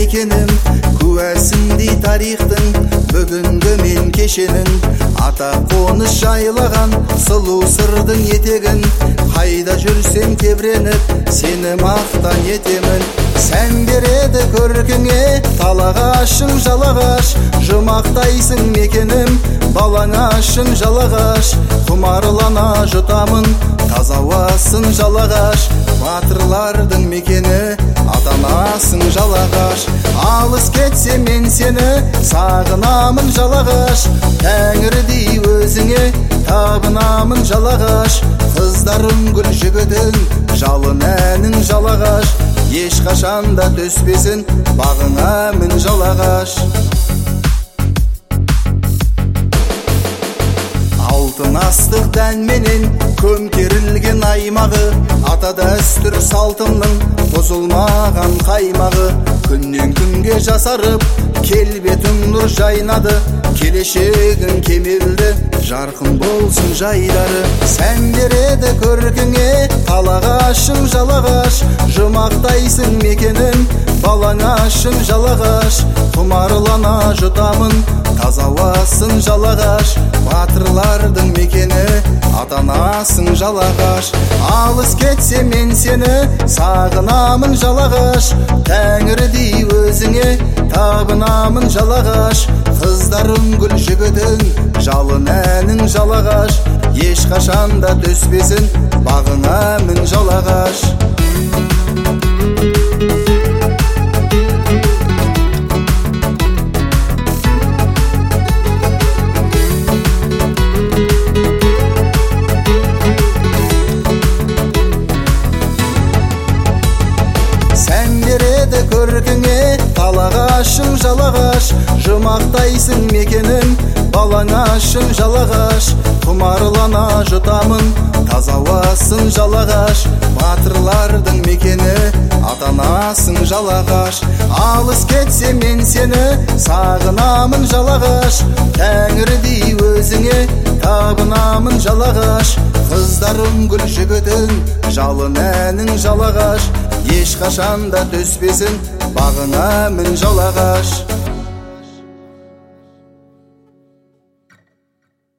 мекенім, куәсіндей тарихтың бүгінгі мен кешенің. Ата қоныс жайлаған сұлу сырдың етегін, қайда жүрсем тебіреніп сені мақтан етемін. Сән береді көркіңе талағашың жалағаш, жұмақтайсың мекенім, балаңашың жалағаш. Құмарлана жұтамын таза ауасын жалағаш, батырлардың мекені атанасың жалағаш. Алыс кетсе мен сені сағынамын жалағаш, тәңірдей өзіңе табынамын жалағаш. Қыздарың гүл жігітің жалын әнің жалағаш, ешқашанда төспесін бағыңа мін жалағаш. Алтын астық дәнменен көмкерілген аймағы, ата дәстүр салтымның бұзылмаған қаймағы. Күннен күнге жасарып келбетің нұр жайнады, келешегің кемелді жарқын болсын жайлары. Сән береді көркіңе талағашың жалағаш, жұмақтайсың мекенім, балаңашың жалағаш. Құмарлана жұтамын таза ауасын жалағаш, батырлардың мекені атанасың жалағаш. Алыс кетсе мен сені сағынамын жалағаш, тәңірдей өзіңе табынамын жалағаш. Қыздарың гүл жігітің жалын әнің жалағаш, ешқашанда төспесін бағыңа мін жалағаш. Көркіңе талағашың жалағаш, жұмақтайсың мекенім, балаңашың жалағаш. Құмарлана жұтамын таза ауасын жалағаш, батырлардың мекені атанасың жалағаш. Алыс кетсе мен сені сағынамын жалағаш, тәңірдей өзіңе табынамын жалағаш. Қыздарың гүл жігітің жалын әнің жалағаш, ешқашанда төспесін бағыңа мін жалағаш.